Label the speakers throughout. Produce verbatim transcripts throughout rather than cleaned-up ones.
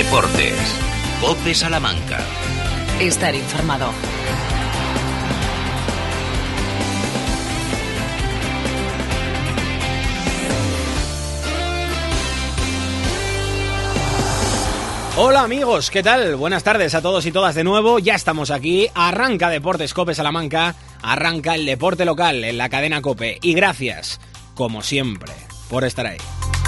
Speaker 1: Deportes. COPE Salamanca.
Speaker 2: Estar informado.
Speaker 3: Hola amigos, ¿qué tal? Buenas tardes a todos y todas de nuevo, ya estamos aquí, arranca Deportes COPE Salamanca, arranca el deporte local en la cadena COPE y gracias, como siempre, por estar ahí.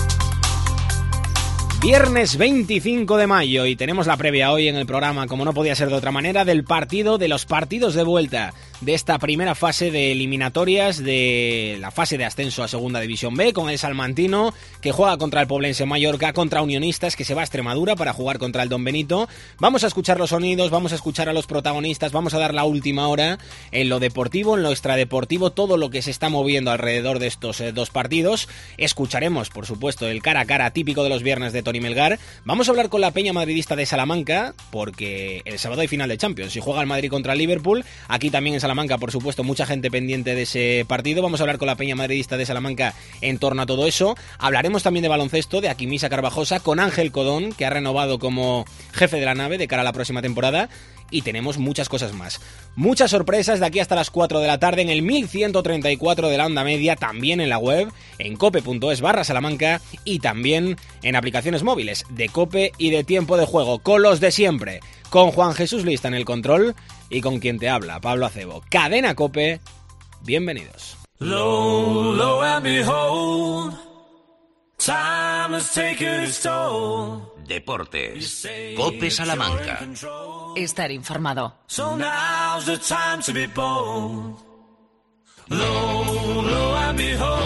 Speaker 3: Viernes veinticinco de mayo y tenemos la previa hoy en el programa, como no podía ser de otra manera, del partido, de los partidos de vuelta de esta primera fase de eliminatorias de la fase de ascenso a Segunda División B, con el Salmantino que juega contra el Poblense Mallorca, contra Unionistas que se va a Extremadura para jugar contra el Don Benito. Vamos a escuchar los sonidos, vamos a escuchar a los protagonistas, vamos a dar la última hora en lo deportivo, en lo extradeportivo, todo lo que se está moviendo alrededor de estos eh, dos partidos. Escucharemos, por supuesto, el cara a cara típico de los viernes de Tony Melgar. Vamos a hablar con la peña madridista de Salamanca, porque el sábado hay final de Champions y juega el Madrid contra el Liverpool. Aquí también en Salamanca, por supuesto, mucha gente pendiente de ese partido. Vamos a hablar con la peña madridista de Salamanca en torno a todo eso. Hablaremos también de baloncesto, de Aquimisa Carvajosa, con Ángel Codón, que ha renovado como jefe de la nave de cara a la próxima temporada. Y tenemos muchas cosas más. Muchas sorpresas de aquí hasta las cuatro de la tarde en el mil ciento treinta y cuatro de la onda media, también en la web, en cope.es barra Salamanca y también en aplicaciones móviles de COPE y de Tiempo de Juego, con los de siempre, con Juan Jesús Lista en el control y con quien te habla, Pablo Acebo. Cadena COPE, bienvenidos.
Speaker 4: Low, low and behold, time has taken its toll.
Speaker 1: Deportes. COPE Salamanca.
Speaker 2: Estar informado.
Speaker 4: So now's the time to be bold. Low, low and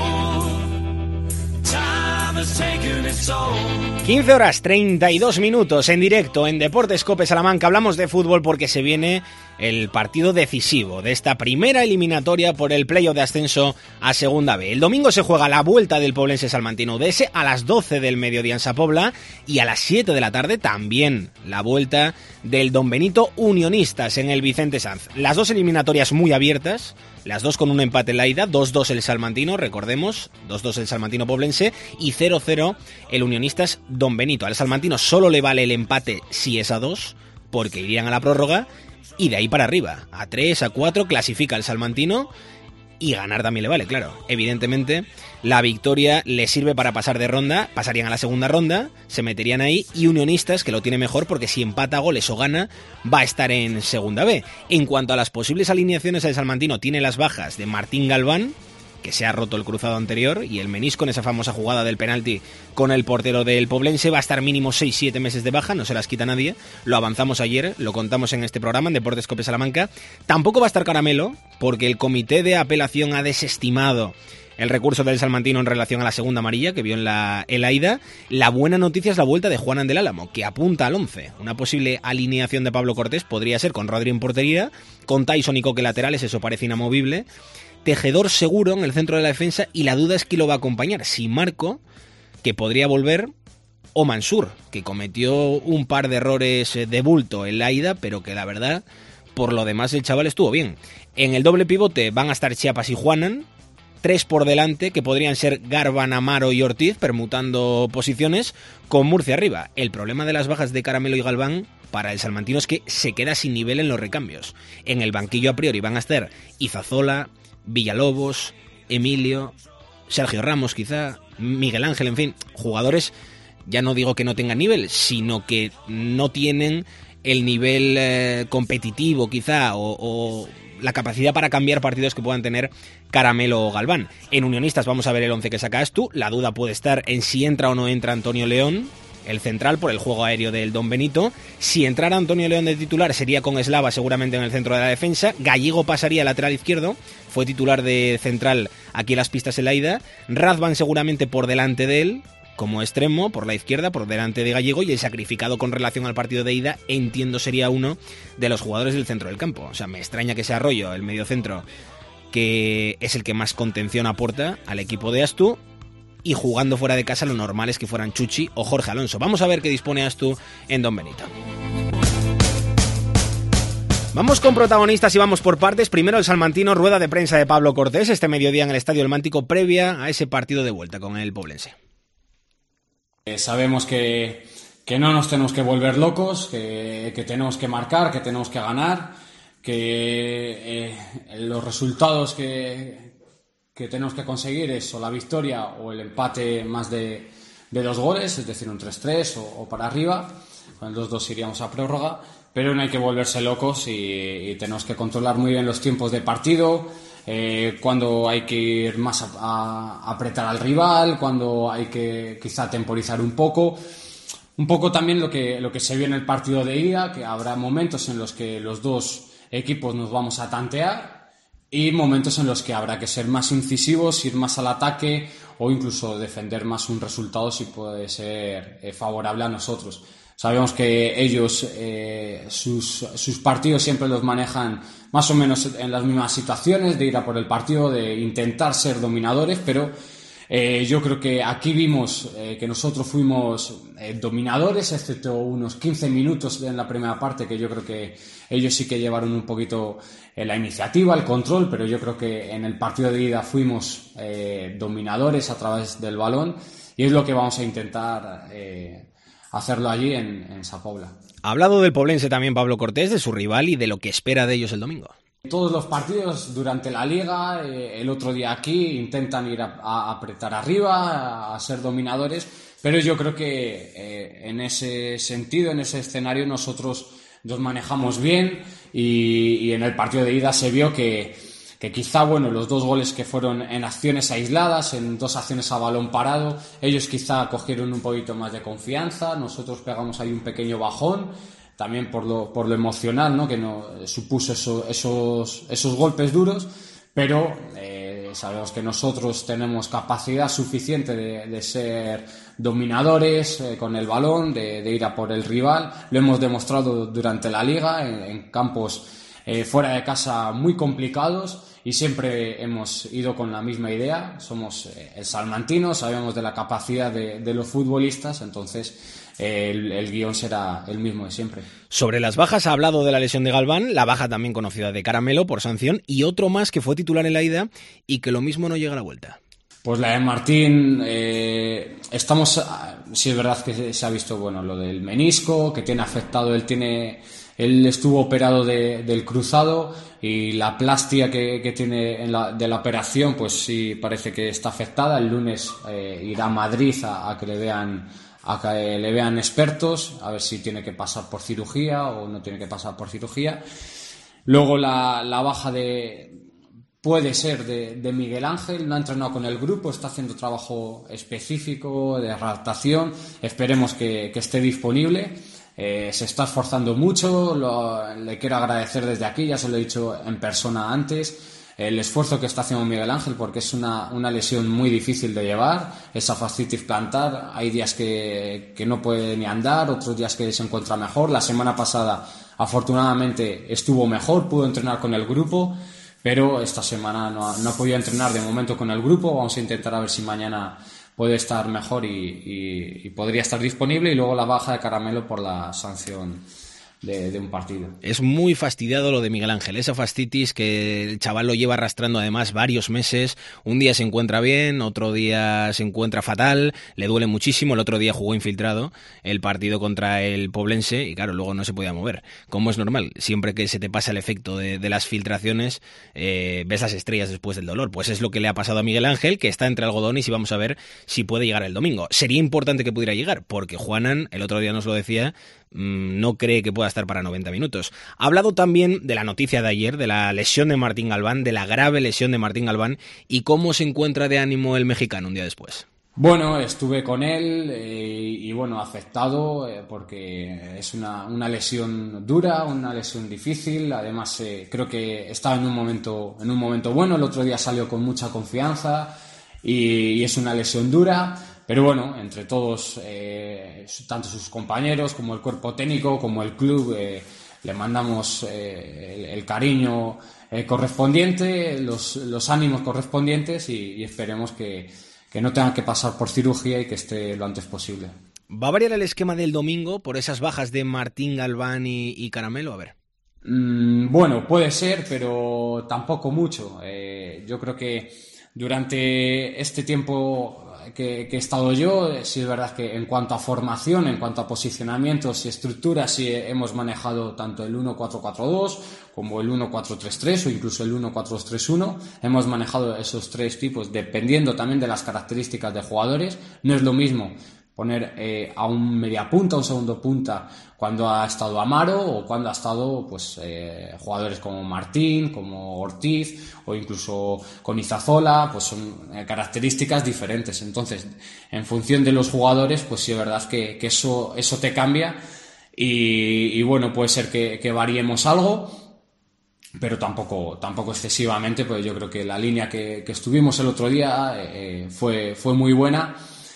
Speaker 4: behold, time has taken its toll.
Speaker 3: quince horas treinta y dos minutos en directo en Deportes COPE Salamanca. Hablamos de fútbol porque se viene el partido decisivo de esta primera eliminatoria por el playoff de ascenso a Segunda B. El domingo se juega la vuelta del Poblense Salmantino U D S a las doce del mediodía en Sapobla y a las siete de la tarde también la vuelta del Don Benito Unionistas en el Vicente Sanz. Las dos eliminatorias muy abiertas, las dos con un empate en la ida, dos dos el Salmantino, recordemos, dos dos el Salmantino Poblense y cero cero el Unionistas Don Benito. Al Salmantino solo le vale el empate si es a dos, porque irían a la prórroga. Y de ahí para arriba, a tres, a cuatro, clasifica el Salmantino y ganar también le vale, claro. Evidentemente, la victoria le sirve para pasar de ronda, pasarían a la segunda ronda, se meterían ahí y Unionistas, que lo tiene mejor porque si empata goles o gana, va a estar en Segunda B. En cuanto a las posibles alineaciones, el Salmantino tiene las bajas de Martín Galván, que se ha roto el cruzado anterior, y el menisco en esa famosa jugada del penalti con el portero del Poblense. Va a estar mínimo seis siete meses de baja, no se las quita nadie. Lo avanzamos ayer, lo contamos en este programa, en Deportes COPE Salamanca. Tampoco va a estar Caramelo, porque el comité de apelación ha desestimado el recurso del Salmantino en relación a la segunda amarilla que vio en la, en la ida. La buena noticia es la vuelta de Juanan del Álamo, que apunta al once. Una posible alineación de Pablo Cortés podría ser con Rodri en portería, con Tyson y Coque laterales, eso parece inamovible. Tejedor seguro en el centro de la defensa y la duda es quién lo va a acompañar, si Marco, que podría volver, o Mansur, que cometió un par de errores de bulto en la ida, pero que la verdad, por lo demás el chaval estuvo bien. En el doble pivote van a estar Chiapas y Juanan, tres por delante, que podrían ser Garban, Amaro y Ortiz, permutando posiciones, con Murcia arriba. El problema de las bajas de Caramelo y Galván para el Salmantino es que se queda sin nivel en los recambios. En el banquillo a priori van a estar Izazola, Villalobos, Emilio, Sergio Ramos quizá, Miguel Ángel, en fin, jugadores, ya no digo que no tengan nivel, sino que no tienen el nivel eh, competitivo quizá o, o la capacidad para cambiar partidos que puedan tener Caramelo o Galván. En Unionistas vamos a ver el once que sacas tú, la duda puede estar en si entra o no entra Antonio León, el central, por el juego aéreo del Don Benito. Si entrara Antonio León de titular sería con Eslava seguramente en el centro de la defensa. Gallego pasaría lateral izquierdo, fue titular de central aquí en las pistas en la ida. Radvan seguramente por delante de él, como extremo, por la izquierda, por delante de Gallego, y el sacrificado con relación al partido de ida, entiendo sería uno de los jugadores del centro del campo. O sea, me extraña que sea Arroyo, el mediocentro, que es el que más contención aporta al equipo de Astu. Y jugando fuera de casa lo normal es que fueran Chuchi o Jorge Alonso. Vamos a ver qué dispone Astu en Don Benito. Vamos con protagonistas y vamos por partes. Primero el Salmantino, rueda de prensa de Pablo Cortés este mediodía en el Estadio El Mántico previa a ese partido de vuelta con el Poblense.
Speaker 5: Eh, sabemos que, que no nos tenemos que volver locos, que, que tenemos que marcar, que tenemos que ganar, que eh, los resultados que, que tenemos que conseguir es o la victoria o el empate más de, de dos goles, es decir, un tres tres o, o para arriba. Con los dos iríamos a prórroga, pero no hay que volverse locos y, y tenemos que controlar muy bien los tiempos de partido, eh, cuando hay que ir más a, a apretar al rival, cuando hay que quizá temporizar un poco. Un poco también lo que, lo que se vio en el partido de ida, que habrá momentos en los que los dos equipos nos vamos a tantear y momentos en los que habrá que ser más incisivos, ir más al ataque o incluso defender más un resultado si puede ser eh, favorable a nosotros. Sabemos que ellos eh, sus, sus partidos siempre los manejan más o menos en las mismas situaciones, de ir a por el partido, de intentar ser dominadores, pero eh, yo creo que aquí vimos eh, que nosotros fuimos eh, dominadores, excepto unos quince minutos en la primera parte, que yo creo que ellos sí que llevaron un poquito eh, la iniciativa, el control, pero yo creo que en el partido de ida fuimos eh, dominadores a través del balón y es lo que vamos a intentar eh, hacerlo allí en, en Sa Pobla.
Speaker 3: Ha hablado del poblense también Pablo Cortés, de su rival y de lo que espera de ellos el domingo.
Speaker 5: Todos los partidos durante la liga, eh, el otro día aquí, intentan ir a, a apretar arriba, a, a ser dominadores, pero yo creo que eh, en ese sentido, en ese escenario, nosotros nos manejamos bien y, y en el partido de ida se vio que que quizá, bueno, los dos goles que fueron en acciones aisladas, en dos acciones a balón parado, ellos quizá cogieron un poquito más de confianza, nosotros pegamos ahí un pequeño bajón, también por lo, por lo emocional, ¿no?, que nos supuso eso, esos, esos golpes duros, pero eh, sabemos que nosotros tenemos capacidad suficiente de, de ser dominadores eh, con el balón, de, de ir a por el rival, lo hemos demostrado durante la liga, en, en campos eh, fuera de casa muy complicados, y siempre hemos ido con la misma idea. Somos eh, el salmantino, sabemos de la capacidad de, de los futbolistas, entonces eh, el, el guión será el mismo de siempre.
Speaker 3: Sobre las bajas ha hablado de la lesión de Galván, la baja también conocida de Caramelo por sanción, y otro más que fue titular en la ida y que lo mismo no llega a la vuelta.
Speaker 5: Pues la de Martín, eh, estamos, sí es verdad que se ha visto, bueno, lo del menisco, que tiene afectado, él tiene... Él estuvo operado de, del cruzado y la plastia que, que tiene en la, de la operación, pues sí parece que está afectada. El lunes eh, irá a Madrid a, a que le vean a que le vean expertos, a ver si tiene que pasar por cirugía o no tiene que pasar por cirugía. Luego la, la baja de puede ser de, de Miguel Ángel, no ha entrenado con el grupo, está haciendo trabajo específico de adaptación. Esperemos que, que esté disponible. Eh, se está esforzando mucho, lo, le quiero agradecer desde aquí, ya se lo he dicho en persona antes, el esfuerzo que está haciendo Miguel Ángel, porque es una, una lesión muy difícil de llevar, esa fascitis plantar, hay días que, que no puede ni andar, otros días que se encuentra mejor. La semana pasada afortunadamente estuvo mejor, pudo entrenar con el grupo, pero esta semana no ha, no ha podido entrenar de momento con el grupo. Vamos a intentar a ver si mañana puede estar mejor y, y, y podría estar disponible. Y luego la baja de Caramelo por la sanción de, de un partido.
Speaker 3: Es muy fastidiado lo de Miguel Ángel, esa fascitis que el chaval lo lleva arrastrando además varios meses. Un día se encuentra bien, otro día se encuentra fatal, le duele muchísimo. El otro día jugó infiltrado el partido contra el Poblense y claro, luego no se podía mover, como es normal. Siempre que se te pasa el efecto de, de las filtraciones, eh, ves las estrellas después del dolor. Pues es lo que le ha pasado a Miguel Ángel, que está entre algodones, y vamos a ver si puede llegar el domingo. Sería importante que pudiera llegar, porque Juanan, el otro día nos lo decía, no cree que pueda estar para noventa minutos. Ha hablado también de la noticia de ayer, de la lesión de Martín Galván, de la grave lesión de Martín Galván, y cómo se encuentra de ánimo el mexicano un día después.
Speaker 5: Bueno, estuve con él eh, y bueno, afectado eh, porque es una, una lesión dura, una lesión difícil. Además eh, creo que estaba en un momento en un momento bueno. El otro día salió con mucha confianza y, y es una lesión dura. Pero bueno, entre todos, eh, tanto sus compañeros como el cuerpo técnico, como el club, eh, le mandamos eh, el, el cariño eh, correspondiente, los, los ánimos correspondientes y, y esperemos que, que no tenga que pasar por cirugía y que esté lo antes posible.
Speaker 3: ¿Va a variar el esquema del domingo por esas bajas de Martín Galván y, y Caramelo? A ver.
Speaker 5: Mm, bueno, puede ser, pero tampoco mucho. Eh, yo creo que durante este tiempo que, que he estado yo, sí es verdad que en cuanto a formación, en cuanto a posicionamientos y estructuras, sí hemos manejado tanto el uno cuatro cuatro dos como el uno cuatro tres tres o incluso el uno cuatro dos tres uno. Hemos manejado esos tres tipos dependiendo también de las características de jugadores. No es lo mismo poner eh, a un media punta, a un segundo punta, cuando ha estado Amaro o cuando ha estado pues eh, jugadores como Martín, como Ortiz o incluso con Izazola, pues son eh, características diferentes. Entonces, en función de los jugadores, pues sí es verdad que, que eso, eso te cambia y, y bueno, puede ser que, que variemos algo, pero tampoco, tampoco excesivamente, pues yo creo que la línea que, que estuvimos el otro día eh, fue, fue muy buena.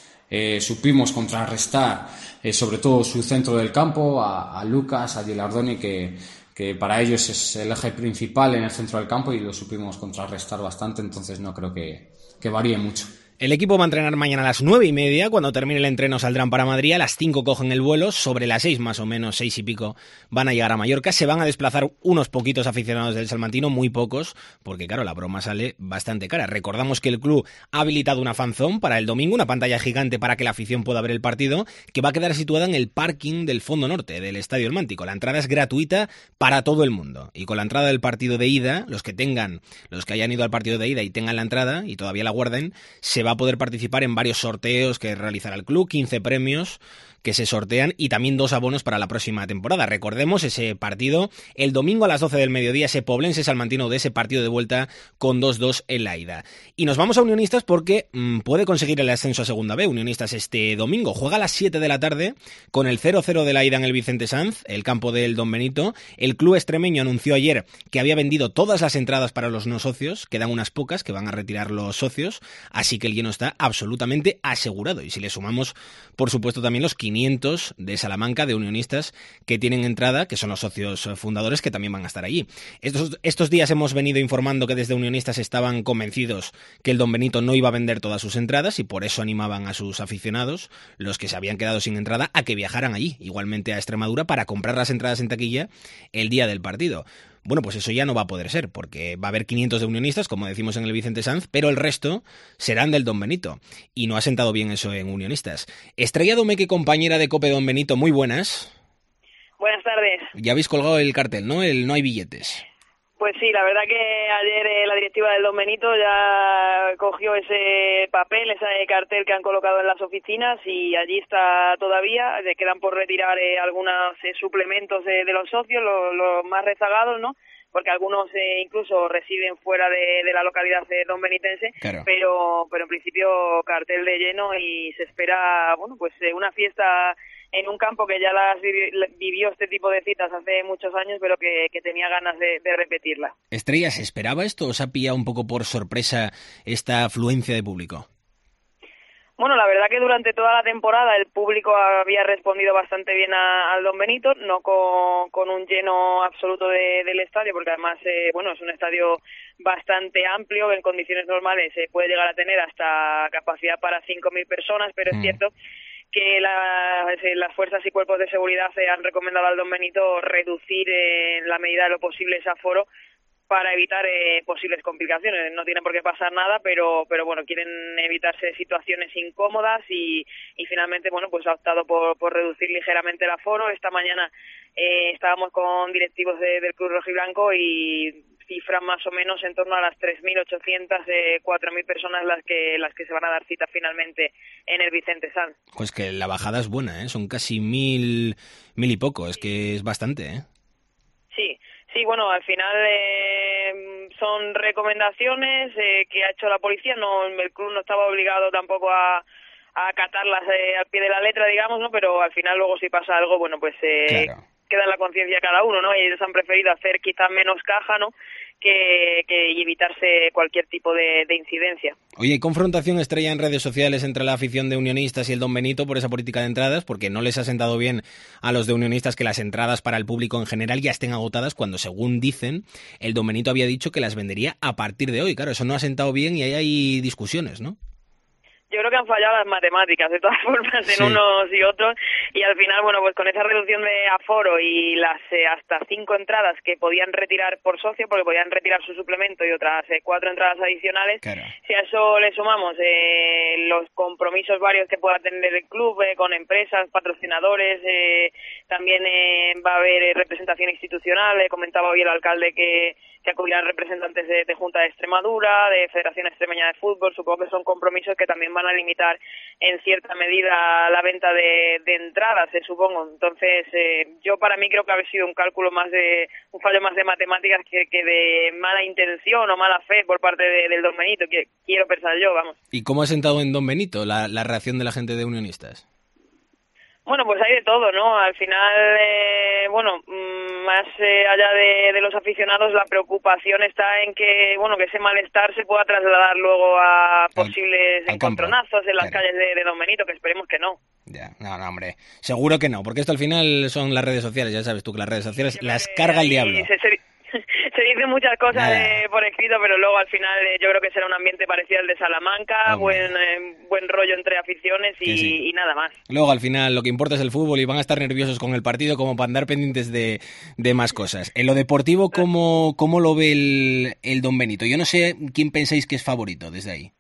Speaker 5: Eh, supimos contrarrestar eh, sobre todo su centro del campo, a, a Lucas, a Gilardoni, que, que para ellos es el eje principal en el centro del campo y lo supimos contrarrestar bastante, entonces no creo que, que varíe mucho.
Speaker 3: El equipo va a entrenar mañana a las nueve y media. Cuando termine el entreno saldrán para Madrid. A las cinco cogen el vuelo. Sobre las seis más o menos, seis y pico, van a llegar a Mallorca. Se van a desplazar unos poquitos aficionados del Salmantino, muy pocos, porque claro, la broma sale bastante cara. Recordamos que el club ha habilitado una fanzone para el domingo, una pantalla gigante para que la afición pueda ver el partido, que va a quedar situada en el parking del fondo norte del Estadio El Mántico. La entrada es gratuita para todo el mundo. Y con la entrada del partido de ida, los que tengan, los que hayan ido al partido de ida y tengan la entrada y todavía la guarden, se va a poder participar en varios sorteos que realizará el club, quince premios que se sortean y también dos abonos para la próxima temporada. Recordemos ese partido el domingo a las doce del mediodía, ese Poblense Salmantino de ese partido de vuelta con dos dos en la ida. Y nos vamos a Unionistas porque mmm, puede conseguir el ascenso a Segunda B. Unionistas este domingo juega a las siete de la tarde con el cero cero de la ida en el Vicente Sanz, el campo del Don Benito. El club extremeño anunció ayer que había vendido todas las entradas para los no socios, quedan unas pocas que van a retirar los socios, así que el lleno está absolutamente asegurado. Y si le sumamos, por supuesto, también los quinientos de Salamanca, de Unionistas, que tienen entrada, que son los socios fundadores, que también van a estar allí. Estos, estos días hemos venido informando que desde Unionistas estaban convencidos que el Don Benito no iba a vender todas sus entradas y por eso animaban a sus aficionados, los que se habían quedado sin entrada, a que viajaran allí, igualmente a Extremadura, para comprar las entradas en taquilla el día del partido. Bueno, pues eso ya no va a poder ser, porque va a haber quinientos de Unionistas, como decimos en el Vicente Sanz, pero el resto serán del Don Benito. Y no ha sentado bien eso en Unionistas. Estrella Domeque, compañera de COPE Don Benito, muy buenas.
Speaker 6: Buenas tardes.
Speaker 3: Ya habéis colgado el cartel, ¿no? El no hay billetes.
Speaker 6: Pues sí, la verdad que ayer eh, la directiva del Don Benito ya cogió ese papel, ese cartel que han colocado en las oficinas y allí está todavía. Le quedan por retirar eh, algunos eh, suplementos de, de los socios, los, los más rezagados, ¿no? Porque algunos eh, incluso residen fuera de, de la localidad de Don Benitense, claro. pero pero en principio cartel de lleno y se espera, bueno, pues eh, una fiesta en un campo que ya las vivió este tipo de citas hace muchos años, pero que, que tenía ganas de, de repetirla.
Speaker 3: Estrella, ¿se esperaba esto o os ha pillado un poco por sorpresa esta afluencia de público?
Speaker 6: Bueno, la verdad que durante toda la temporada el público había respondido bastante bien a, al Don Benito, no con, con un lleno absoluto de, del estadio, porque además, eh, bueno, es un estadio bastante amplio, en condiciones normales se eh, puede llegar a tener hasta capacidad para cinco mil personas, pero mm. es cierto que la, las fuerzas y cuerpos de seguridad se han recomendado al Don Benito reducir eh, en la medida de lo posible ese aforo para evitar eh, posibles complicaciones. No tiene por qué pasar nada, pero pero bueno, quieren evitarse situaciones incómodas y, y finalmente, bueno, pues ha optado por, por reducir ligeramente el aforo. Esta mañana eh, estábamos con directivos de, del Club Rojiblanco y cifran más o menos en torno a las tres mil ochocientas, eh, cuatro mil personas las que las que se van a dar cita finalmente en el Vicente Sanz.
Speaker 3: Pues que la bajada es buena, ¿eh? Son casi mil, mil y poco, es que es bastante, ¿eh?
Speaker 6: Sí, sí, bueno, al final eh, son recomendaciones eh, que ha hecho la policía, no el club no estaba obligado tampoco a, a acatarlas eh, al pie de la letra, digamos, ¿no? Pero al final luego si pasa algo, bueno, pues eh, claro. queda en la conciencia cada uno, ¿no? Y ellos han preferido hacer quizás menos caja, ¿no? Que, que y evitarse cualquier tipo de, de incidencia.
Speaker 3: Oye, ¿hay confrontación, Estrella, en redes sociales entre la afición de Unionistas y el Don Benito por esa política de entradas? Porque no les ha sentado bien a los de Unionistas que las entradas para el público en general ya estén agotadas cuando, según dicen, el Don Benito había dicho que las vendería a partir de hoy. Claro, eso no ha sentado bien y ahí hay discusiones, ¿no?
Speaker 6: yo creo que han fallado las matemáticas, de todas formas, en sí. unos y otros, y al final, bueno, pues con esa reducción de aforo y las eh, hasta cinco entradas que podían retirar por socio, porque podían retirar su suplemento y otras eh, cuatro entradas adicionales, claro. Si a eso le sumamos eh, los compromisos varios que pueda tener el club eh, con empresas, patrocinadores, eh, también eh, va a haber eh, representación institucional, eh, comentaba hoy el alcalde que que acudirán representantes de, de Junta de Extremadura, de Federación Extremeña de Fútbol. Supongo que son compromisos que también van a limitar en cierta medida la venta de, de entradas, eh, supongo. Entonces, eh, yo para mí creo que ha sido un cálculo más de, un fallo más de matemáticas que, que de mala intención o mala fe por parte de, del Don Benito, que quiero pensar yo, vamos.
Speaker 3: ¿Y cómo ha sentado en Don Benito la, la reacción de la gente de Unionistas?
Speaker 6: Bueno, pues hay de todo, ¿no? Al final, eh, bueno, más eh, allá de, de los aficionados, la preocupación está en que, bueno, que ese malestar se pueda trasladar luego a posibles al, al encontronazos en las claro. calles de, de Don Benito, que esperemos que no.
Speaker 3: Ya, no, no, hombre, seguro que no, porque esto al final son las redes sociales, ya sabes tú que las redes sociales sí, las carga el diablo.
Speaker 6: Se, se, se dicen muchas cosas eh, por escrito, pero luego al final eh, yo creo que será un ambiente parecido al de Salamanca, buen eh, buen rollo entre aficiones y, sí. y nada más.
Speaker 3: Luego al final lo que importa es el fútbol y van a estar nerviosos con el partido como para andar pendientes de, de más cosas. En lo deportivo, ¿cómo, cómo lo ve el, el Don Benito? Yo no sé quién pensáis que es favorito desde ahí.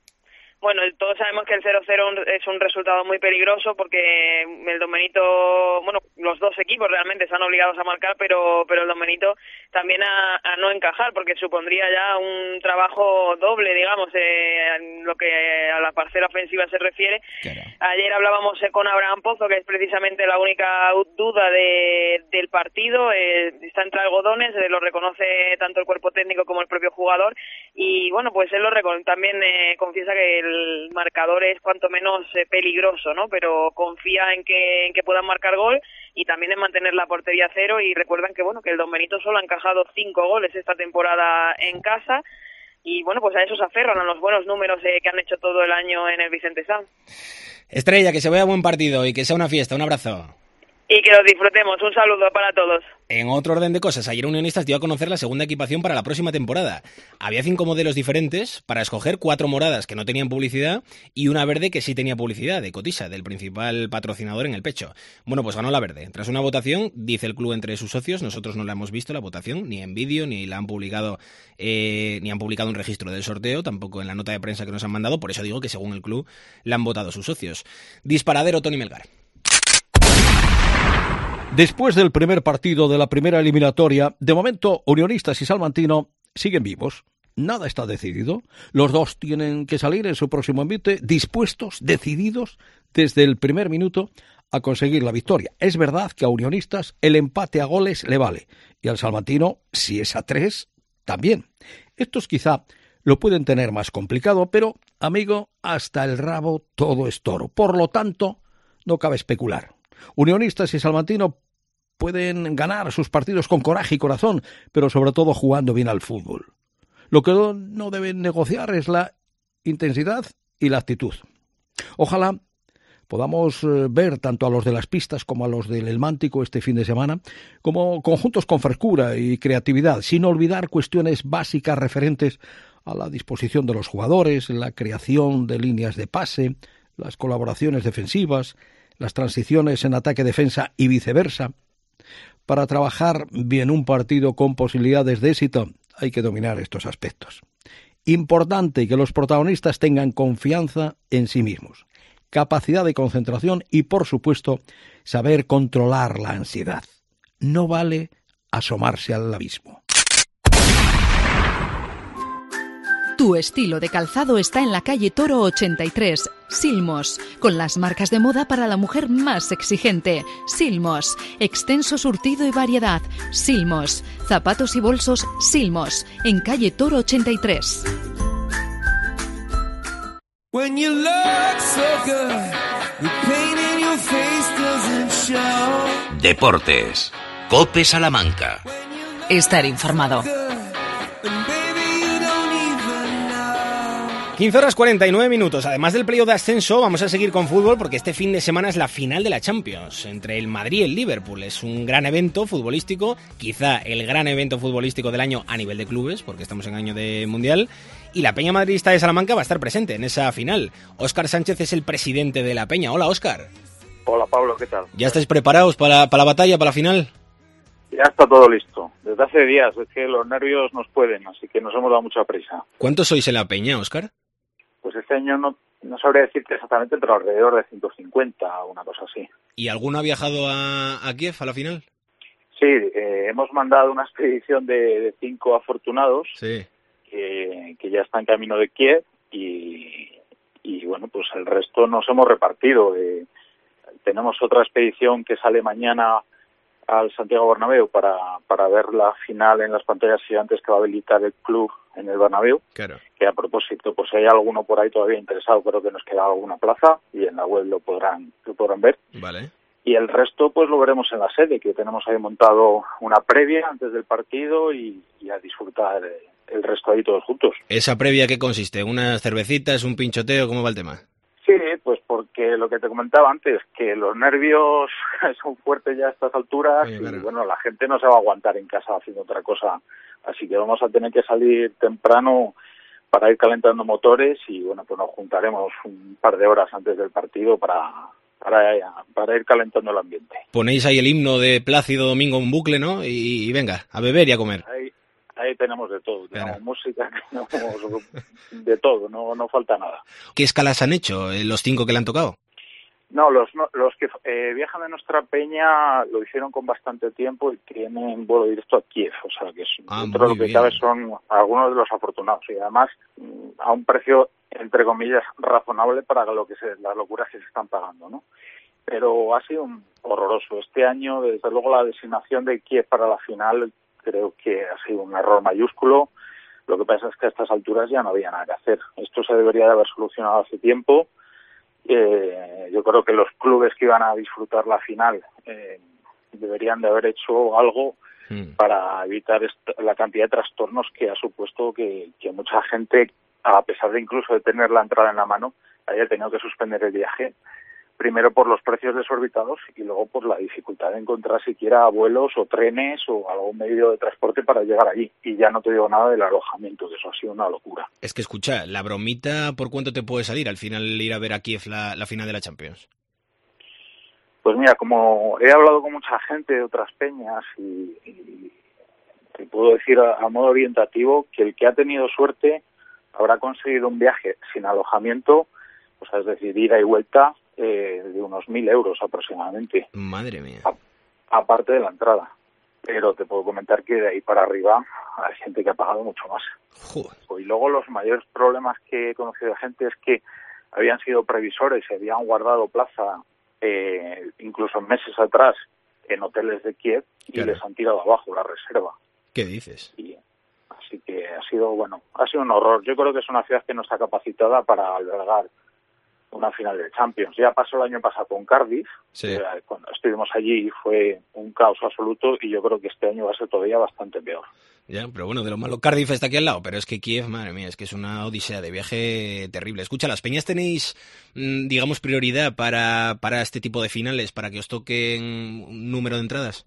Speaker 6: Bueno, todos sabemos que el cero cero es un resultado muy peligroso porque el Don Benito, bueno, los dos equipos realmente están obligados a marcar, pero pero el Don Benito también a, a no encajar, porque supondría ya un trabajo doble, digamos, eh, en lo que a la parcela ofensiva se refiere. Claro. Ayer hablábamos eh, con Abraham Pozo, que es precisamente la única duda de, del partido, eh, está entre algodones, eh, lo reconoce tanto el cuerpo técnico como el propio jugador, y bueno, pues él lo reconoce, también eh, confiesa que el el marcador es cuanto menos eh, peligroso, ¿no? Pero confía en que en que puedan marcar gol y también en mantener la portería cero, y recuerdan que bueno que el Don Benito solo ha encajado cinco goles esta temporada en casa y bueno, pues a eso se aferran, a los buenos números eh, que han hecho todo el año en el Vicente Sanz.
Speaker 3: Estrella, que se vea buen partido y que sea una fiesta, un abrazo.
Speaker 6: Y que los disfrutemos. Un saludo para todos.
Speaker 3: En otro orden de cosas, ayer Unionistas dio a conocer la segunda equipación para la próxima temporada. Había cinco modelos diferentes para escoger, cuatro moradas que no tenían publicidad y una verde que sí tenía publicidad, de Cotisa, del principal patrocinador en el pecho. Bueno, pues ganó la verde. Tras una votación, dice el club entre sus socios, nosotros no la hemos visto la votación, ni en vídeo, ni la han publicado, eh, ni han publicado un registro del sorteo, tampoco en la nota de prensa que nos han mandado, por eso digo que según el club la han votado sus socios. Disparadero Tony Melgar.
Speaker 7: Después del primer partido de la primera eliminatoria, de momento Unionistas y Salmantino siguen vivos. Nada está decidido. Los dos tienen que salir en su próximo envite dispuestos, decididos, desde el primer minuto a conseguir la victoria. Es verdad que a Unionistas el empate a goles le vale, y al Salmantino, si es a tres, también. Estos quizá lo pueden tener más complicado, pero, amigo, hasta el rabo todo es toro. Por lo tanto, no cabe especular. Unionistas y Salmantino pueden ganar sus partidos con coraje y corazón, pero sobre todo jugando bien al fútbol. Lo que no deben negociar es la intensidad y la actitud. Ojalá podamos ver tanto a los de las pistas como a los del El Mántico este fin de semana como conjuntos con frescura y creatividad, sin olvidar cuestiones básicas referentes a la disposición de los jugadores, la creación de líneas de pase, las colaboraciones defensivas, las transiciones en ataque-defensa y viceversa. Para trabajar bien un partido con posibilidades de éxito, hay que dominar estos aspectos. Importante que los protagonistas tengan confianza en sí mismos, capacidad de concentración y, por supuesto, saber controlar la ansiedad. No vale asomarse al abismo.
Speaker 8: Tu estilo de calzado está en la calle Toro ochenta y tres, Silmos, con las marcas de moda para la mujer más exigente. Silmos, extenso surtido y variedad. Silmos, zapatos y bolsos Silmos, en calle Toro ochenta y tres.
Speaker 1: Deportes. COPE Salamanca.
Speaker 2: Estar informado.
Speaker 3: quince horas cuarenta y nueve minutos. Además del playoff de ascenso, vamos a seguir con fútbol porque este fin de semana es la final de la Champions entre el Madrid y el Liverpool. Es un gran evento futbolístico, quizá el gran evento futbolístico del año a nivel de clubes, porque estamos en año de Mundial, y la Peña Madridista de Salamanca va a estar presente en esa final. Óscar Sánchez es el presidente de la Peña. Hola, Óscar.
Speaker 9: Hola, Pablo, ¿qué tal?
Speaker 3: ¿Ya estáis preparados para, para la batalla, para la final?
Speaker 9: Ya está todo listo. Desde hace días, es que los nervios nos pueden, así que nos hemos dado mucha prisa.
Speaker 3: ¿Cuántos sois en la Peña, Óscar?
Speaker 9: Pues este año no, no sabría decirte exactamente, pero alrededor de ciento cincuenta o una cosa así.
Speaker 3: ¿Y alguno ha viajado a, a Kiev a la final?
Speaker 9: Sí, eh, hemos mandado una expedición de, de cinco afortunados
Speaker 3: sí.
Speaker 9: que, que ya están en camino de Kiev y, y bueno, pues el resto nos hemos repartido. Eh, tenemos otra expedición que sale mañana al Santiago Bernabéu para, para ver la final en las pantallas gigantes que va a habilitar el club en el Bernabéu.
Speaker 3: Claro.
Speaker 9: Que a propósito, pues si hay alguno por ahí todavía interesado, creo que nos queda alguna plaza y en la web lo podrán, lo podrán ver.
Speaker 3: Vale.
Speaker 9: Y el resto pues lo veremos en la sede, que tenemos ahí montado una previa antes del partido y, y a disfrutar el resto ahí todos juntos.
Speaker 3: ¿Esa previa qué consiste? ¿Unas cervecitas, un pinchoteo? ¿Cómo va el tema?
Speaker 9: Sí, pues porque lo que te comentaba antes, que los nervios son fuertes ya a estas alturas. Oye, claro. Y bueno, la gente no se va a aguantar en casa haciendo otra cosa, así que vamos a tener que salir temprano para ir calentando motores y bueno, pues nos juntaremos un par de horas antes del partido para, para, para ir calentando el ambiente.
Speaker 3: Ponéis ahí el himno de Plácido Domingo en bucle, ¿no? Y, y venga, a beber y a comer.
Speaker 9: Ahí, ahí tenemos de todo, tenemos
Speaker 3: claro.
Speaker 9: música, tenemos de todo, no, no falta nada.
Speaker 3: ¿Qué escalas han hecho eh, los cinco que le han tocado?
Speaker 9: No, los, no, los que eh, viajan de nuestra peña lo hicieron con bastante tiempo y tienen vuelo directo a Kiev, o sea que es,
Speaker 3: ah,
Speaker 9: dentro de lo que
Speaker 3: bien.
Speaker 9: cabe son algunos de los afortunados y además a un precio, entre comillas, razonable para lo que se, las locuras que se están pagando, ¿no? Pero ha sido un horroroso. Este año, desde luego, la designación de Kiev para la final creo que ha sido un error mayúsculo. Lo que pasa es que a estas alturas ya no había nada que hacer. Esto se debería de haber solucionado hace tiempo. Eh, yo creo que los clubes que iban a disfrutar la final eh, deberían de haber hecho algo mm. para evitar est- la cantidad de trastornos que ha supuesto que, que mucha gente, a pesar de incluso de tener la entrada en la mano, haya tenido que suspender el viaje. Primero por los precios desorbitados y luego por la dificultad de encontrar siquiera vuelos o trenes o algún medio de transporte para llegar allí. Y ya no te digo nada del alojamiento, que eso ha sido una locura.
Speaker 3: Es que escucha, la bromita, ¿por cuánto te puede salir al final ir a ver a Kiev la, la final de la Champions?
Speaker 9: Pues mira, como he hablado con mucha gente de otras peñas y, y te puedo decir a, a modo orientativo que el que ha tenido suerte habrá conseguido un viaje sin alojamiento, o sea, es decir, ida y vuelta, Eh, de unos mil euros aproximadamente.
Speaker 3: Madre mía.
Speaker 9: A, aparte de la entrada. Pero te puedo comentar que de ahí para arriba hay gente que ha pagado mucho más.
Speaker 3: Joder.
Speaker 9: Y luego los mayores problemas que he conocido de gente es que habían sido previsores, se habían guardado plaza eh, incluso meses atrás en hoteles de Kiev y claro. les han tirado abajo la reserva.
Speaker 3: ¿Qué dices?
Speaker 9: Y, así que ha sido, bueno, ha sido un horror. Yo creo que es una ciudad que no está capacitada para albergar una final de Champions. Ya pasó el año pasado con Cardiff,
Speaker 3: sí.
Speaker 9: eh, cuando estuvimos allí fue un caos absoluto y yo creo que este año va a ser todavía bastante peor.
Speaker 3: Ya, pero bueno, de lo malo, Cardiff está aquí al lado, pero es que Kiev, madre mía, es que es una odisea de viaje terrible. Escucha, ¿las peñas tenéis, digamos, prioridad para, para este tipo de finales, para que os toquen un número de entradas?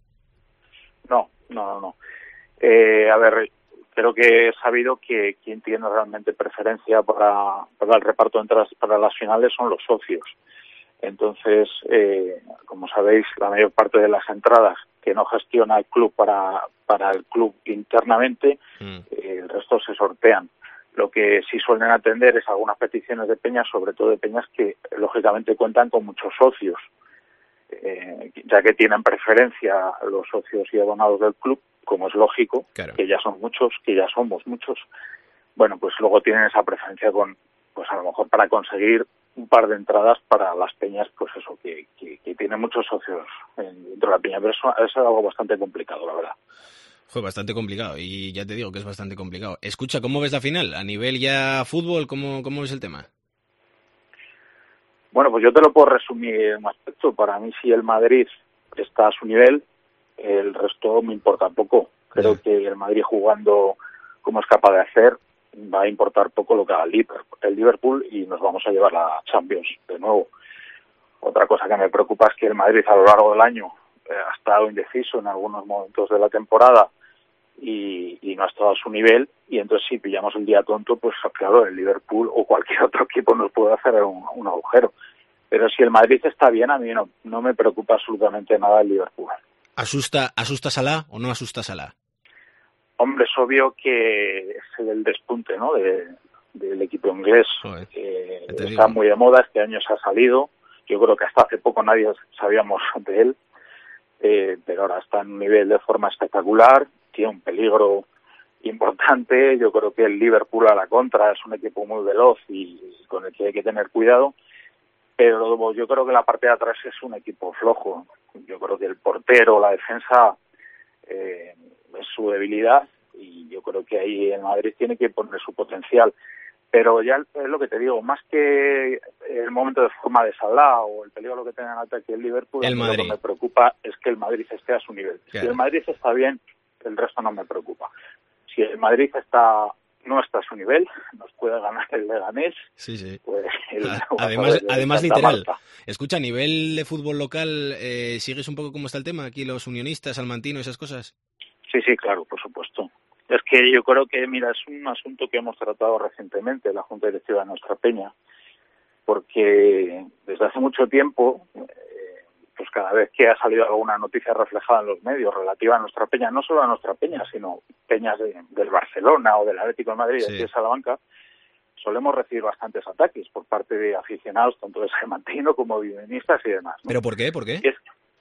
Speaker 9: No, no, no. no. Eh, a ver, creo que he sabido que quien tiene realmente preferencia para, para el reparto de entradas para las finales son los socios. Entonces, eh, como sabéis, la mayor parte de las entradas que no gestiona el club para, para el club internamente, mm. eh, el resto se sortean. Lo que sí suelen atender es algunas peticiones de peñas, sobre todo de peñas que lógicamente cuentan con muchos socios, eh, ya que tienen preferencia los socios y abonados del club, como es lógico, claro. que ya son muchos, que ya somos muchos. Bueno, pues luego tienen esa preferencia con, pues a lo mejor para conseguir un par de entradas para las peñas, pues eso, que, que, que tienen muchos socios dentro de la peña, pero eso, eso es algo bastante complicado, la verdad.
Speaker 3: Fue bastante complicado, y ya te digo que es bastante complicado. Escucha, ¿cómo ves la final? A nivel ya fútbol, ¿cómo, cómo ves el tema?
Speaker 9: Bueno, pues yo te lo puedo resumir en un aspecto. Para mí, si el Madrid está a su nivel, el resto me importa poco. Creo yeah. que el Madrid jugando como es capaz de hacer, va a importar poco lo que haga el Liverpool y nos vamos a llevar la Champions de nuevo. Otra cosa que me preocupa es que el Madrid a lo largo del año eh, ha estado indeciso en algunos momentos de la temporada y, y no ha estado a su nivel, y entonces si pillamos el día tonto, pues claro, el Liverpool o cualquier otro equipo nos puede hacer un, un agujero. Pero si el Madrid está bien, a mí no, no me preocupa absolutamente nada el Liverpool.
Speaker 3: ¿Asusta, asusta Salah o no asusta Salah?
Speaker 9: Hombre, es obvio que es el despunte, ¿no?, de, del equipo inglés.
Speaker 3: Joder,
Speaker 9: eh,
Speaker 3: te
Speaker 9: está
Speaker 3: digo.
Speaker 9: muy de moda, este año se ha salido. Yo creo que hasta hace poco nadie sabíamos de él, eh, pero ahora está en un nivel de forma espectacular, tiene un peligro importante. Yo creo que el Liverpool a la contra es un equipo muy veloz y con el que hay que tener cuidado, pero yo creo que la parte de atrás es un equipo flojo. Yo creo que el portero, la defensa, eh, es su debilidad, y yo creo que ahí en Madrid tiene que poner su potencial. Pero ya es lo que te digo, más que el momento de forma de Salah o el peligro que tenga en ataque el Liverpool,
Speaker 3: El
Speaker 9: lo
Speaker 3: Madrid.
Speaker 9: que me preocupa es que el Madrid esté a su nivel.
Speaker 3: Claro.
Speaker 9: Si el Madrid está bien, el resto no me preocupa. Si el Madrid está no está a su nivel, nos puede ganar el Leganés,
Speaker 3: Sí, sí.
Speaker 9: pues el,
Speaker 3: Además,
Speaker 9: el
Speaker 3: además
Speaker 9: Santa
Speaker 3: literal.
Speaker 9: Marta.
Speaker 3: Escucha, a nivel de fútbol local, eh, ¿sigues un poco cómo está el tema? Aquí los unionistas, Salmantino, esas cosas.
Speaker 9: Sí, sí, claro, por supuesto. Es que yo creo que, mira, es un asunto que hemos tratado recientemente, la Junta Directiva de nuestra peña, porque desde hace mucho tiempo, eh, pues cada vez que ha salido alguna noticia reflejada en los medios relativa a nuestra peña, no solo a nuestra peña, sino peñas de, del Barcelona o del Atlético de Madrid,
Speaker 3: Sí.
Speaker 9: aquí de Salamanca, solemos recibir bastantes ataques por parte de aficionados, tanto de Salmantino como de unionistas y demás, ¿no?
Speaker 3: ¿Pero por qué? ¿Por qué?
Speaker 9: Y es-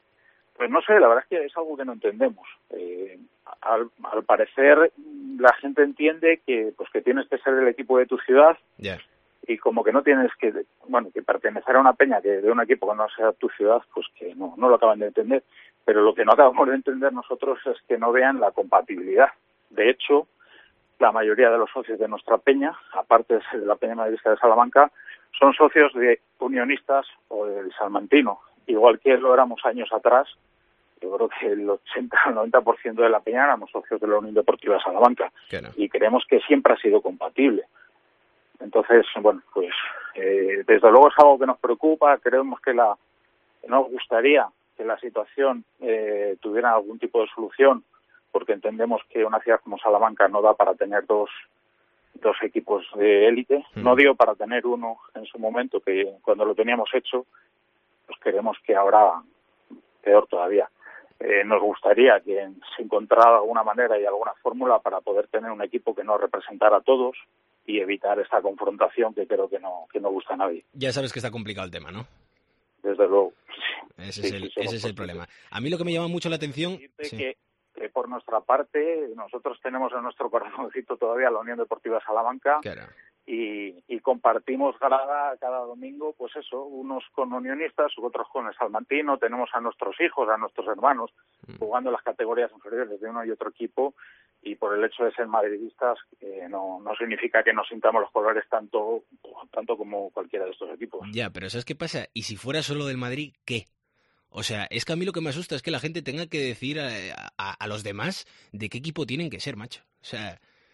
Speaker 9: Pues no sé, la verdad es que es algo que no entendemos. Eh, al, al parecer la gente entiende que pues que tienes que ser el equipo de tu ciudad
Speaker 3: Ya.
Speaker 9: y como que no tienes que, bueno, que pertenecer a una peña que de un equipo que no sea tu ciudad, pues que no, no lo acaban de entender. Pero lo que no acabamos de entender nosotros es que no vean la compatibilidad. De hecho, la mayoría de los socios de nuestra peña, aparte de ser de la Peña Madridista de Salamanca, son socios de unionistas o del Salmantino, igual que lo éramos años atrás. Yo creo que el ochenta al noventa por ciento de la peña éramos socios de la Unión Deportiva de Salamanca,
Speaker 3: Que no.
Speaker 9: y creemos que siempre ha sido compatible. Entonces, bueno, pues eh, desde luego es algo que nos preocupa. Creemos que la que nos gustaría que la situación eh, tuviera algún tipo de solución, porque entendemos que una ciudad como Salamanca no da para tener dos dos equipos de élite.
Speaker 3: Mm.
Speaker 9: No digo para tener uno en su momento, que cuando lo teníamos hecho, pues queremos que ahora peor todavía. Eh, nos gustaría que se encontrara alguna manera y alguna fórmula para poder tener un equipo que nos representara a todos y evitar esta confrontación que creo que no que no gusta a nadie.
Speaker 3: Ya sabes que está complicado el tema, ¿no?
Speaker 9: Desde luego.
Speaker 3: Ese
Speaker 9: Sí,
Speaker 3: es el,
Speaker 9: sí, somos
Speaker 3: ese es el
Speaker 9: conscientes.
Speaker 3: problema. A mí lo que me llama mucho la atención...
Speaker 9: Decirte
Speaker 3: Sí.
Speaker 9: que, que por nuestra parte nosotros tenemos en nuestro corazoncito todavía la Unión Deportiva Salamanca,
Speaker 3: Claro.
Speaker 9: y, y compartimos grada cada domingo, pues eso, unos con unionistas, otros con el Salmantino. Tenemos a nuestros hijos, a nuestros hermanos jugando en las categorías inferiores de uno y otro equipo, y por el hecho de ser madridistas eh, no, no significa que nos sintamos los colores tanto, tanto como cualquiera de estos equipos.
Speaker 3: Ya, pero ¿sabes qué pasa? ¿Y si fuera solo del Madrid, qué? O sea, es que a mí lo que me asusta es que la gente tenga que decir a, a, a los demás de qué equipo tienen que ser, macho. O sea,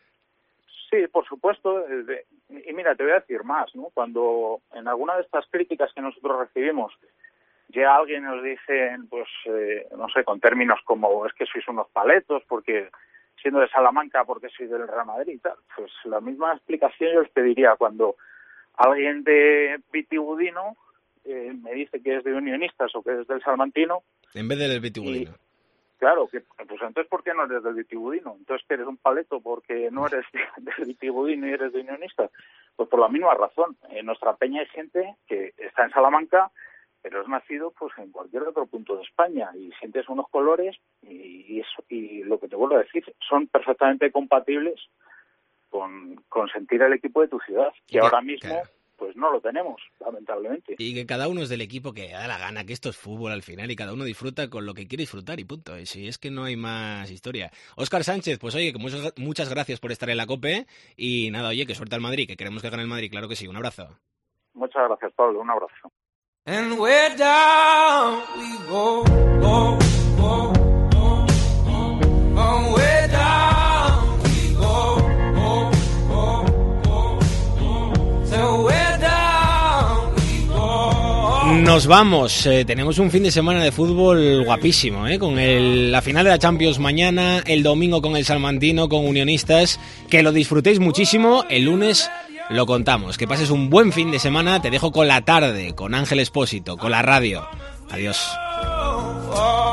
Speaker 9: Sí, por supuesto. eh, de- Y mira, te voy a decir más, ¿no? Cuando en alguna de estas críticas que nosotros recibimos llega alguien y nos dice, pues, eh, no sé, con términos como es que sois unos paletos, porque siendo de Salamanca, porque sois del Real Madrid y tal, pues la misma explicación yo les pediría cuando alguien de Vitigudino eh, me dice que es de Unionistas o que es del Salmantino.
Speaker 3: en vez del Vitigudino.
Speaker 9: Claro, que pues entonces ¿por qué no eres del Vitigudino? Entonces que eres un paleto porque no eres del Vitigudino y eres de unionista. Pues por la misma razón. En nuestra peña hay gente que está en Salamanca, pero es nacido pues en cualquier otro punto de España, y sientes unos colores y, y eso, y lo que te vuelvo a decir, son perfectamente compatibles con, con sentir el equipo de tu ciudad,
Speaker 3: Y
Speaker 9: que
Speaker 3: que-
Speaker 9: ahora mismo
Speaker 3: claro.
Speaker 9: pues no lo tenemos, lamentablemente.
Speaker 3: Y que cada uno es del equipo que da la gana, que esto es fútbol al final y cada uno disfruta con lo que quiere disfrutar y punto. Y si es que no hay más historia. Óscar Sánchez, pues oye, que muchas, muchas gracias por estar en la COPE y nada, oye, que suerte al Madrid, que queremos que gane el Madrid, claro que sí. Un abrazo.
Speaker 9: Muchas gracias, Pablo, un abrazo.
Speaker 4: And way down we go, go, go, go, go. And way down we go, go, go,
Speaker 3: Nos vamos, eh, tenemos un fin de semana de fútbol guapísimo, ¿eh? Con el, la final de la Champions mañana, el domingo con el Salmantino, con Unionistas, que lo disfrutéis muchísimo, el lunes lo contamos, que pases un buen fin de semana, te dejo con la tarde, con Ángel Expósito, con la radio, adiós.